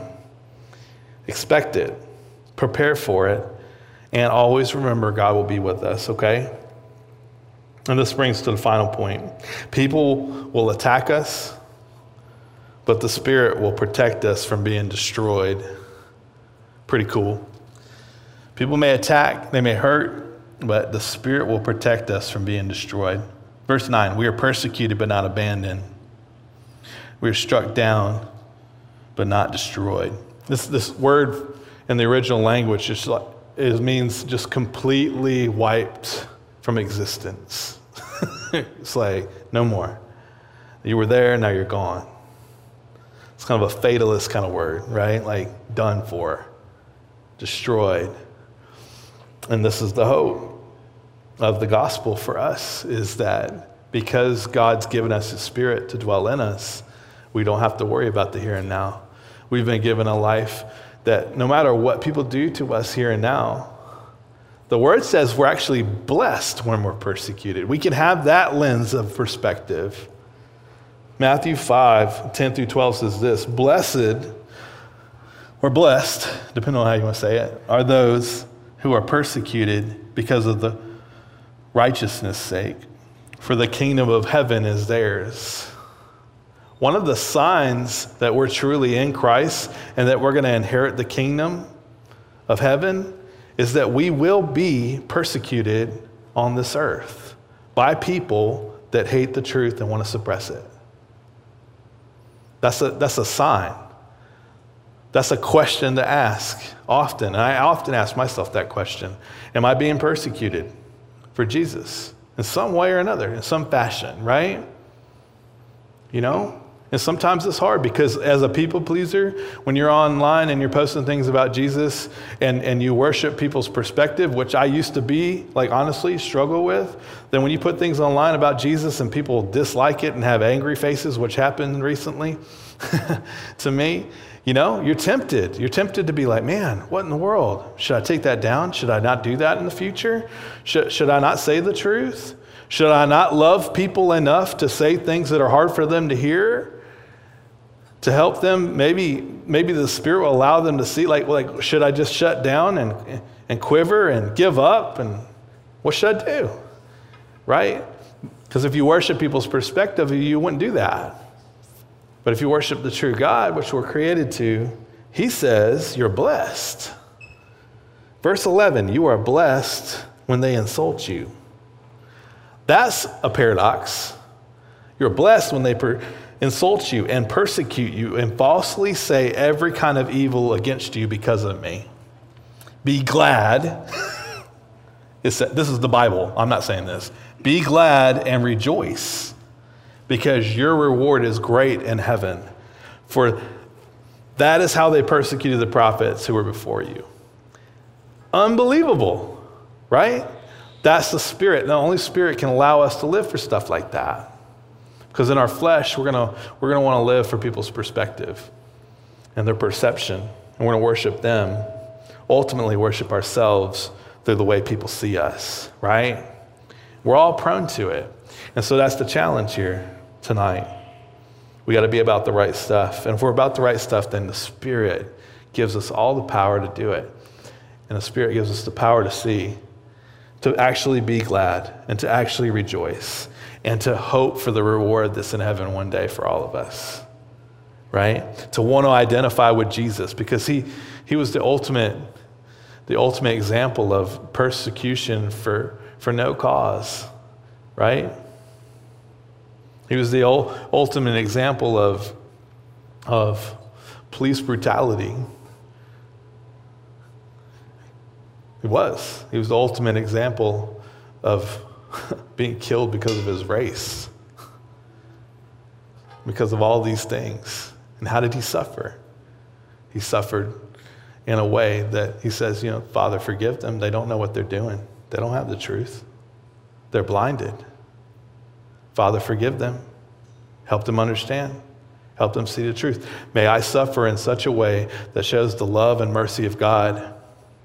Expect it. Prepare for it. And always remember God will be with us, okay? And this brings to the final point. People will attack us, but the Spirit will protect us from being destroyed. Pretty cool. People may attack, they may hurt, but the Spirit will protect us from being destroyed. Verse nine, we are persecuted but not abandoned. We are struck down but not destroyed. This, this word in the original language is like, it means just completely wiped from existence. It's like, no more. You were there, now you're gone. It's kind of a fatalist kind of word, right? Like done for, destroyed. And this is the hope of the gospel for us, is that because God's given us his Spirit to dwell in us, we don't have to worry about the here and now. We've been given a life that no matter what people do to us here and now, the word says we're actually blessed when we're persecuted. We can have that lens of perspective. Matthew five, ten through twelve says this, blessed, or blessed, depending on how you want to say it, are those who are persecuted because of the righteousness' sake, for the kingdom of heaven is theirs. One of the signs that we're truly in Christ and that we're going to inherit the kingdom of heaven is that we will be persecuted on this earth by people that hate the truth and want to suppress it. That's a, that's a sign. That's a question to ask often. And I often ask myself that question. Am I being persecuted for Jesus in some way or another, in some fashion, right? You know? And sometimes it's hard because as a people pleaser, when you're online and you're posting things about Jesus and, and you worship people's perspective, which I used to be, like honestly, struggle with, then when you put things online about Jesus and people dislike it and have angry faces, which happened recently to me, you know, you're tempted. You're tempted to be like, man, what in the world? Should I take that down? Should I not do that in the future? Should, should I not say the truth? Should I not love people enough to say things that are hard for them to hear? To help them, maybe maybe the Spirit will allow them to see, like, like should I just shut down and, and quiver and give up? And what should I do? Right? Because if you worship people's perspective, you wouldn't do that. But if you worship the true God, which we're created to, he says you're blessed. Verse eleven, you are blessed when they insult you, That's a paradox. You're blessed when they per- insult you and persecute you and falsely say every kind of evil against you because of me. Be glad. It's, this is the Bible. I'm not saying this. Be glad and rejoice, because your reward is great in heaven. For that is how they persecuted the prophets who were before you. Unbelievable, right? That's the Spirit. The only Spirit can allow us to live for stuff like that. Because in our flesh, we're gonna we're gonna want to live for people's perspective and their perception, and we're gonna worship them. Ultimately, worship ourselves through the way people see us, right? We're all prone to it, and so that's the challenge here tonight. We got to be about the right stuff, and if we're about the right stuff, then the Spirit gives us all the power to do it, and the Spirit gives us the power to see, to actually be glad, and to actually rejoice, and to hope for the reward that's in heaven one day for all of us, right? To want to identify with Jesus, because he he was the ultimate the ultimate example of persecution for, for no cause, right? He was the ultimate example of, of police brutality. He was. He was the ultimate example of being killed because of his race, because of all these things. And how did he suffer? He suffered in a way that he says, you know, Father, forgive them. They don't know what they're doing. They don't have the truth. They're blinded. Father, forgive them. Help them understand. Help them see the truth. May I suffer in such a way that shows the love and mercy of God,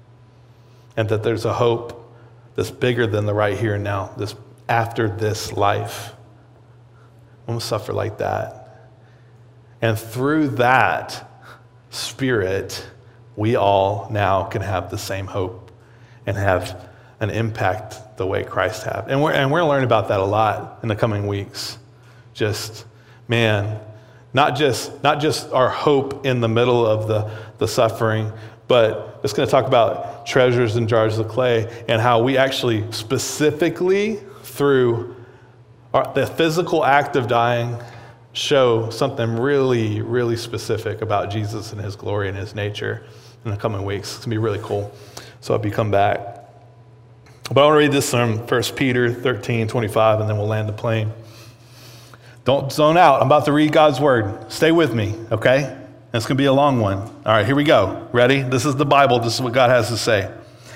and that there's a hope that's bigger than the right here and now, this after this life. I'm going to suffer like that. And through that Spirit, we all now can have the same hope and have an impact the way Christ had. And we're, and we're going to learn about that a lot in the coming weeks. Just, man, not just not just our hope in the middle of the, the suffering, but it's going to talk about treasures in jars of clay and how we actually specifically through our, the physical act of dying show something really, really specific about Jesus and his glory and his nature in the coming weeks. It's going to be really cool. So I hope you come back. But I want to read this from First Peter thirteen twenty-five, and then we'll land the plane. Don't zone out. I'm about to read God's word. Stay with me, okay? And it's going to be a long one. All right, here we go. Ready? This is the Bible. This is what God has to say.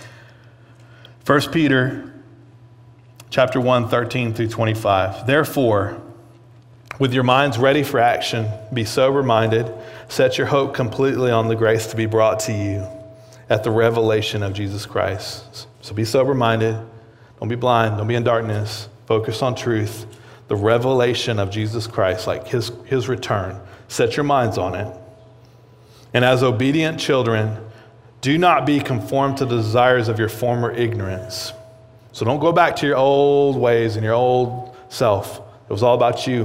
First Peter chapter one, thirteen through twenty-five. Therefore, with your minds ready for action, be sober-minded. Set your hope completely on the grace to be brought to you at the revelation of Jesus Christ. So be sober-minded. Don't be blind. Don't be in darkness. Focus on truth. The revelation of Jesus Christ, like his, his return. Set your minds on it. And as obedient children, do not be conformed to the desires of your former ignorance. So don't go back to your old ways and your old self. It was all about you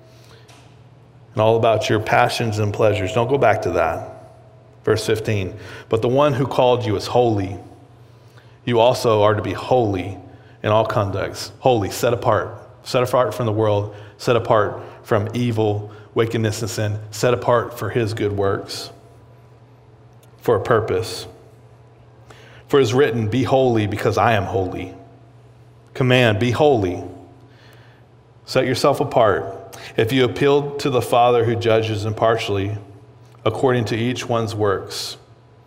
and all about your passions and pleasures. Don't go back to that. Verse fifteen, but the one who called you is holy. You also are to be holy in all conducts. Holy, set apart. Set apart from the world. Set apart from evil, wickedness, and sin. Set apart for his good works. For a purpose. For it is written, be holy because I am holy. Command, be holy. Set yourself apart. If you appeal to the Father who judges impartially, according to each one's works,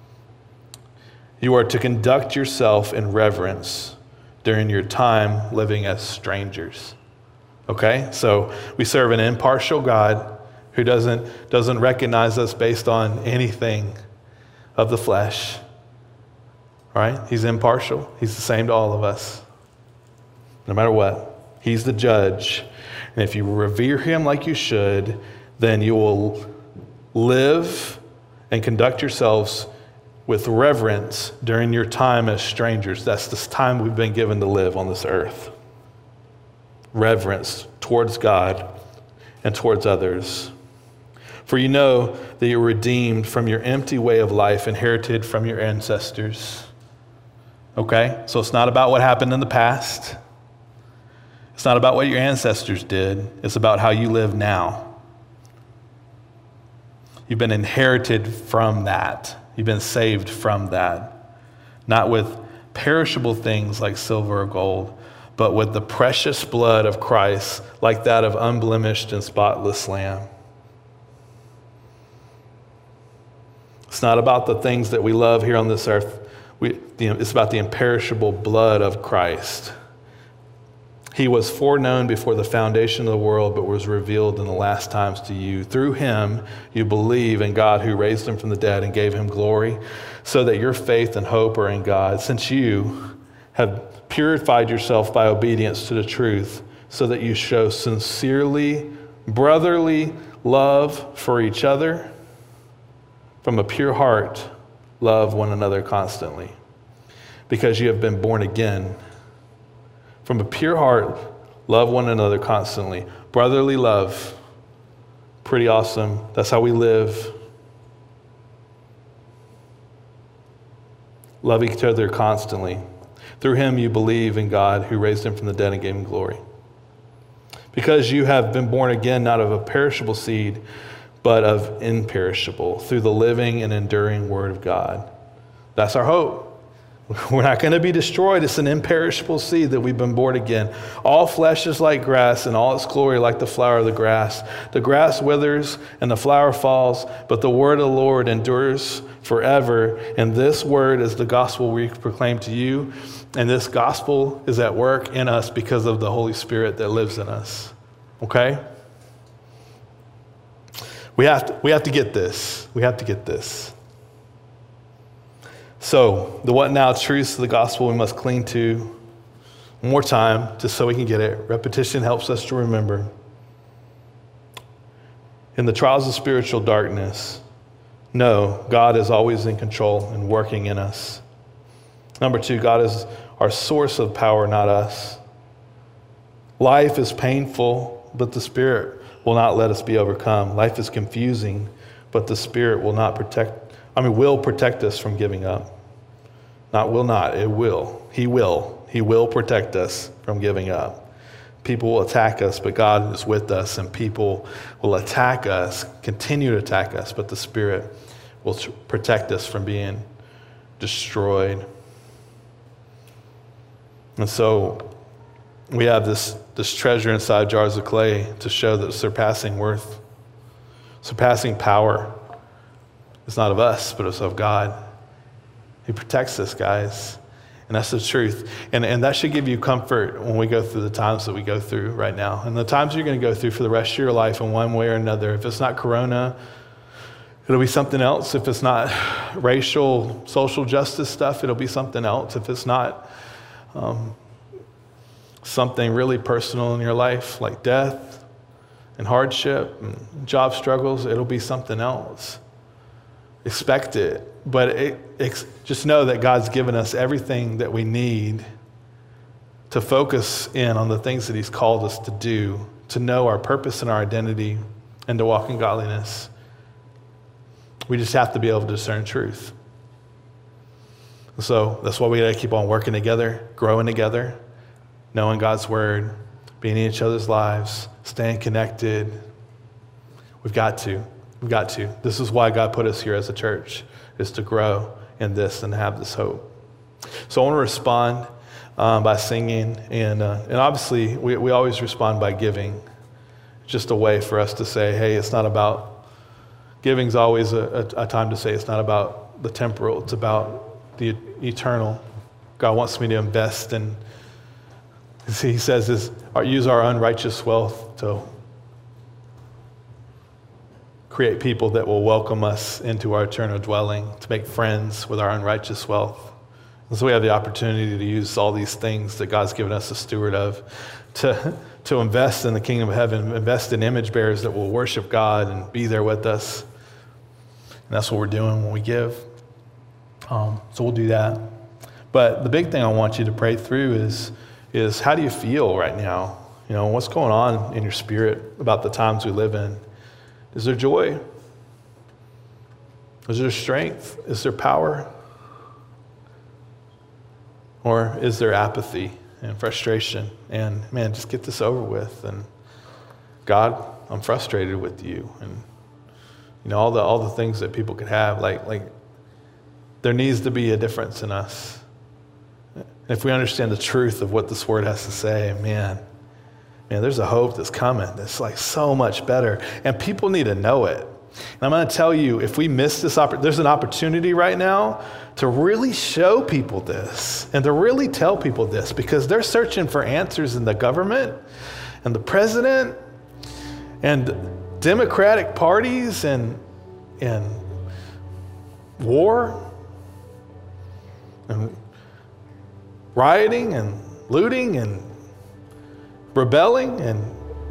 you are to conduct yourself in reverence during your time living as strangers. Okay? So we serve an impartial God who doesn't, doesn't recognize us based on anything of the flesh. All right? He's impartial. He's the same to all of us. No matter what. He's the judge. And if you revere him like you should, then you will live and conduct yourselves with reverence during your time as strangers. That's this time we've been given to live on this earth. Reverence towards God and towards others. For you know that you're redeemed from your empty way of life inherited from your ancestors. Okay? So it's not about what happened in the past. It's not about what your ancestors did. It's about how you live now. You've been inherited from that. You've been saved from that. Not with perishable things like silver or gold, but with the precious blood of Christ, like that of unblemished and spotless lamb. It's not about the things that we love here on this earth. We, it's about the imperishable blood of Christ. He was foreknown before the foundation of the world, but was revealed in the last times to you. Through him, you believe in God who raised him from the dead and gave him glory, so that your faith and hope are in God. Since you have purified yourself by obedience to the truth, so that you show sincerely brotherly love for each other, from a pure heart, love one another constantly, because you have been born again. From a pure heart, love one another constantly. Brotherly love, pretty awesome. That's how we live. Love each other constantly. Through him you believe in God who raised him from the dead and gave him glory. Because you have been born again, not of a perishable seed, but of imperishable, through the living and enduring word of God. That's our hope. We're not going to be destroyed. It's an imperishable seed that we've been born again. All flesh is like grass, and all its glory like the flower of the grass. The grass withers and the flower falls, but the word of the Lord endures forever. And this word is the gospel we proclaim to you. And this gospel is at work in us because of the Holy Spirit that lives in us. Okay? We have to, we have to get this. We have to get this. So, the what now truths of the gospel we must cling to one more time, just so we can get it. Repetition helps us to remember. In the trials of spiritual darkness, know God is always in control and working in us. Number two, God is our source of power, not us. Life is painful, but the Spirit will not let us be overcome. Life is confusing, but the Spirit will not protect I mean, will protect us from giving up. Not will not, it will. He will. He will protect us from giving up. People will attack us, but God is with us, and people will attack us, continue to attack us, but the Spirit will protect us from being destroyed. And so we have this, this treasure inside jars of clay to show that surpassing worth, surpassing power, it's not of us, but it's of God. He protects us, guys. And that's the truth. And, and that should give you comfort when we go through the times that we go through right now. And the times you're going to go through for the rest of your life in one way or another. If it's not Corona, it'll be something else. If it's not racial, social justice stuff, it'll be something else. If it's not um, something really personal in your life, like death and hardship and job struggles, it'll be something else. Expect it, but it, it, just know that God's given us everything that we need to focus in on the things that he's called us to do, to know our purpose and our identity, and to walk in godliness. We just have to be able to discern truth. So that's why we got to keep on working together, growing together, knowing God's word, being in each other's lives, staying connected. We've got to. We've got to. This is why God put us here as a church, is to grow in this and have this hope. So I want to respond um, by singing, and uh, and obviously we, we always respond by giving. It's just a way for us to say, hey, it's not about, giving's always a, a, a time to say it's not about the temporal, it's about the eternal. God wants me to invest in, he says, is use our unrighteous wealth to create people that will welcome us into our eternal dwelling, to make friends with our unrighteous wealth. And so we have the opportunity to use all these things that God's given us a steward of to, to invest in the kingdom of heaven, invest in image bearers that will worship God and be there with us. And that's what we're doing when we give. Um, so we'll do that. But the big thing I want you to pray through is, is how do you feel right now? You know, what's going on in your spirit about the times we live in? Is there joy? Is there strength? Is there power? Or is there apathy and frustration. And man, just get this over with. And God, I'm frustrated with you. And you know, all the all the things that people could have, like like there needs to be a difference in us. If we understand the truth of what this word has to say, man, man, there's a hope that's coming. That's like so much better. And people need to know it. And I'm going to tell you, if we miss this, oppor- there's an opportunity right now to really show people this and to really tell people this, because they're searching for answers in the government and the president and Democratic parties and, and war and rioting and looting and rebelling and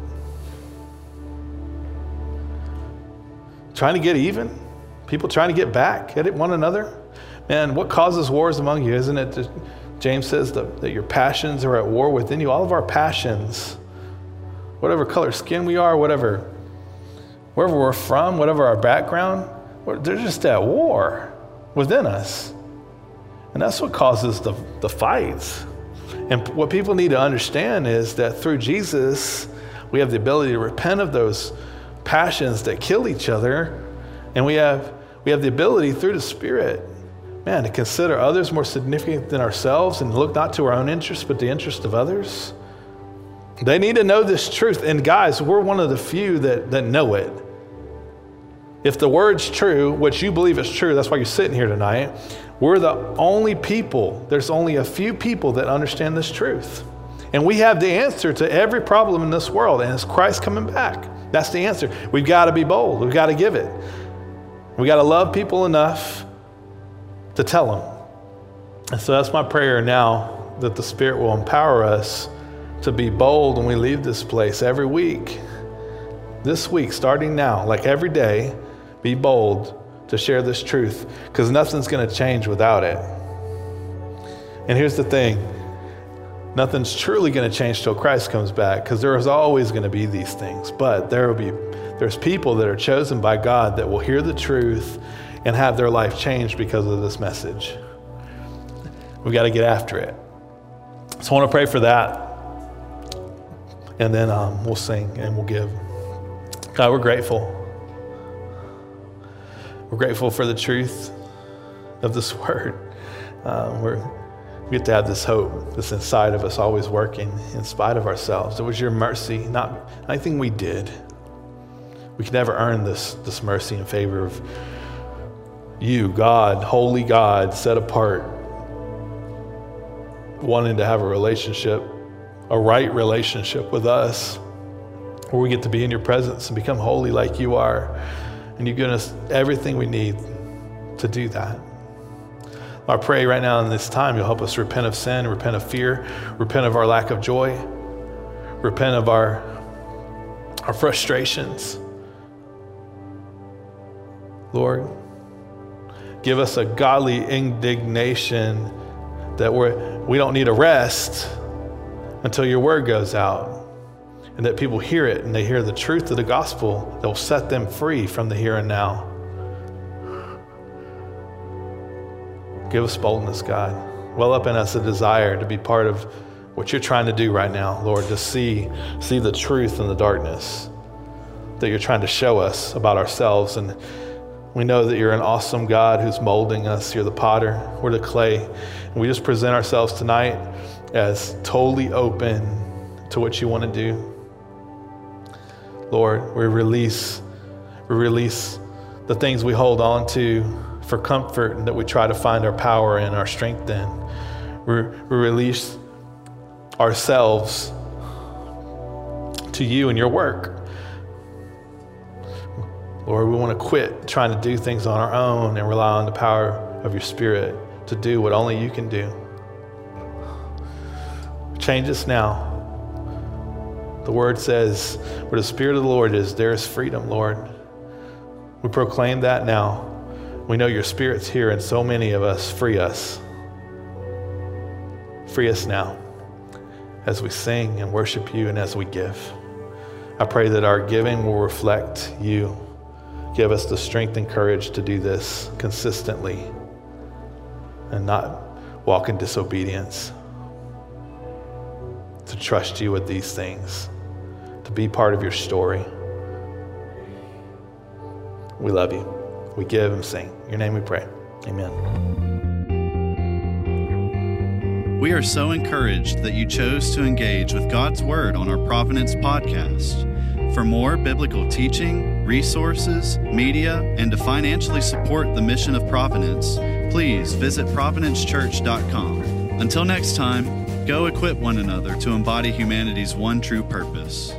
trying to get even, people trying to get back at one another. Man, what causes wars among you? Isn't it that James says that, that your passions are at war within you? All of our passions, whatever color skin we are, whatever, wherever we're from, whatever our background, they're just at war within us. And that's what causes the, the fights. And what people need to understand is that through Jesus, we have the ability to repent of those passions that kill each other, and we have we have the ability through the Spirit, man, to consider others more significant than ourselves and look not to our own interests but the interest of others. They need to know this truth, and guys, we're one of the few that that know it. If the word's true, what you believe is true, that's why you're sitting here tonight. We're the only people, there's only a few people that understand this truth. And we have the answer to every problem in this world, and it's Christ coming back. That's the answer. We've got to be bold. We've got to give it. We got to love people enough to tell them. And so that's my prayer now, that the Spirit will empower us to be bold when we leave this place every week. This week, starting now, like every day, be bold to share this truth, because nothing's going to change without it. And here's the thing. Nothing's truly going to change till Christ comes back, because there is always going to be these things. But there will be, there's people that are chosen by God that will hear the truth and have their life changed because of this message. We got to get after it. So I want to pray for that, and then um, we'll sing and we'll give. God, we're grateful. We're grateful for the truth of this word. Uh, we're We get to have this hope that's inside of us, always working in spite of ourselves. It was your mercy, not anything we did. We could never earn this, this mercy in favor of you, God, holy God, set apart, wanting to have a relationship, a right relationship with us, where we get to be in your presence and become holy like you are. And you've given us everything we need to do that. I pray right now in this time, you'll help us repent of sin, repent of fear, repent of our lack of joy, repent of our, our frustrations. Lord, give us a godly indignation that we're, we don't need a rest until your word goes out, and that people hear it and they hear the truth of the gospel that will set them free from the here and now. Give us boldness, God. Well up in us a desire to be part of what you're trying to do right now, Lord, to see, see the truth in the darkness that you're trying to show us about ourselves. And we know that you're an awesome God who's molding us. You're the potter, we're the clay. And we just present ourselves tonight as totally open to what you want to do. Lord, we release, we release the things we hold on to for comfort and that we try to find our power and our strength in. We, we release ourselves to you and your work. Lord, we want to quit trying to do things on our own and rely on the power of your Spirit to do what only you can do. Change us now. The word says, where the Spirit of the Lord is, there is freedom, Lord. We proclaim that now. We know your Spirit's here, and so many of us. Free us. Free us now as we sing and worship you and as we give. I pray that our giving will reflect you. Give us the strength and courage to do this consistently and not walk in disobedience. to trust you with these things, to be part of your story. We love you. We give and sing. In your name we pray. Amen. We are so encouraged that you chose to engage with God's Word on our Providence podcast. For more biblical teaching, resources, media, and to financially support the mission of Providence, please visit providence church dot com. Until next time, go equip one another to embody humanity's one true purpose.